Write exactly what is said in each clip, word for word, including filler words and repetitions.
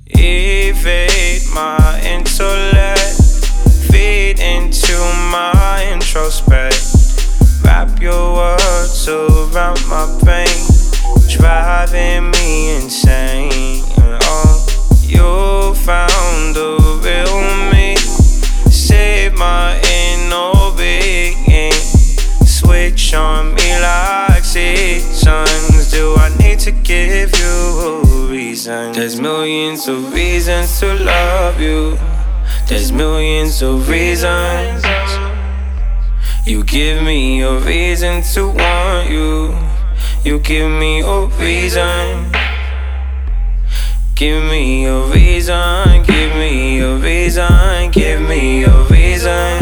Evade my intellect, feed into my introspect. Wrap your words around my brain, driving me insane. Oh, you found the real me, save my inner being. Switch on me like seasons. Do I need to give you a reason? There's millions of reasons to love you. There's millions of reasons. You give me a reason to want you. You give me a reason. Give me a reason. Give me a reason. Give me a reason.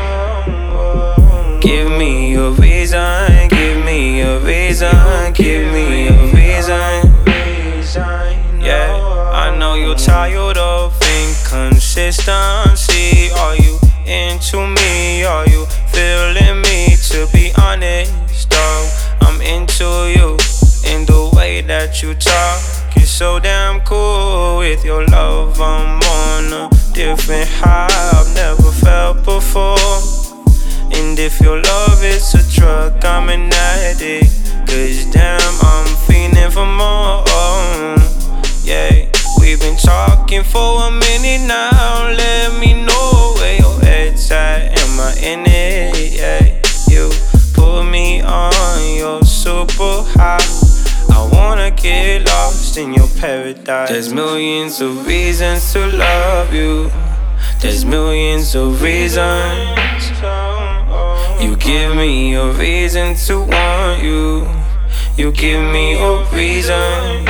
Give me a reason. Give me a reason. Give me a reason. Yeah, I know you're tired of inconsistency. Are you into me? Are you feeling me? To be honest, dog, I'm into you. In the way that you talk, you're so damn cool. With your love, I'm on a different high I've never felt before. And if your love is a drug, I'm an addict. Cause damn, I'm feeling for more. Yeah, we've been talking for a minute now. Let me know where your head's at. Am I in it? Yeah, you put me on your super high. I wanna get lost in your paradise. There's millions of reasons to love you. There's millions of reasons. You give me a reason to want you. You give me a reason.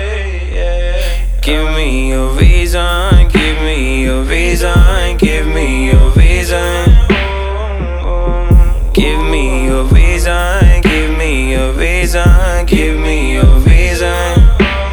Give me a reason. Give me a reason. Give me a reason. Give me a reason. Give me a reason. Give me a reason.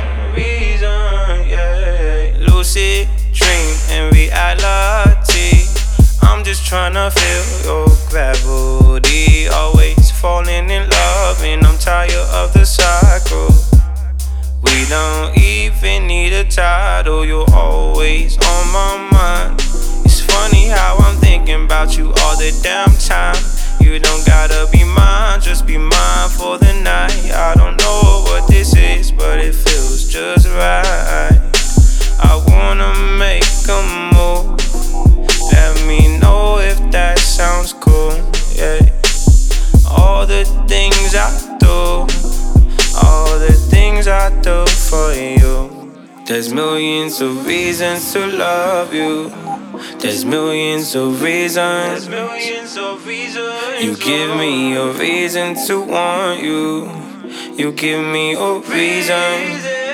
Lucid dream and reality. I'm just tryna feel your gravity. Always falling in love, and I'm tired of the cycle. We don't even need a title, you're always on my mind. It's funny how I'm thinking about you all the damn time. You don't gotta be mine, just be mine for the night. I don't know what this is, but it feels just right. I wanna make a move. Let me know if that sounds cool, yeah. All the things I do, all the things I do for you. There's millions of reasons to love you. There's millions of reasons. You give me a reason to want you. You give me a reason.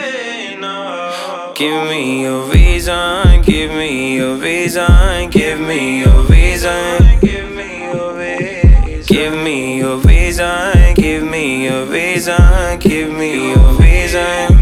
Give me a reason. Give me a reason. Give me a reason. Give me a reason. Give me a reason. Give me a reason. Give me a reason.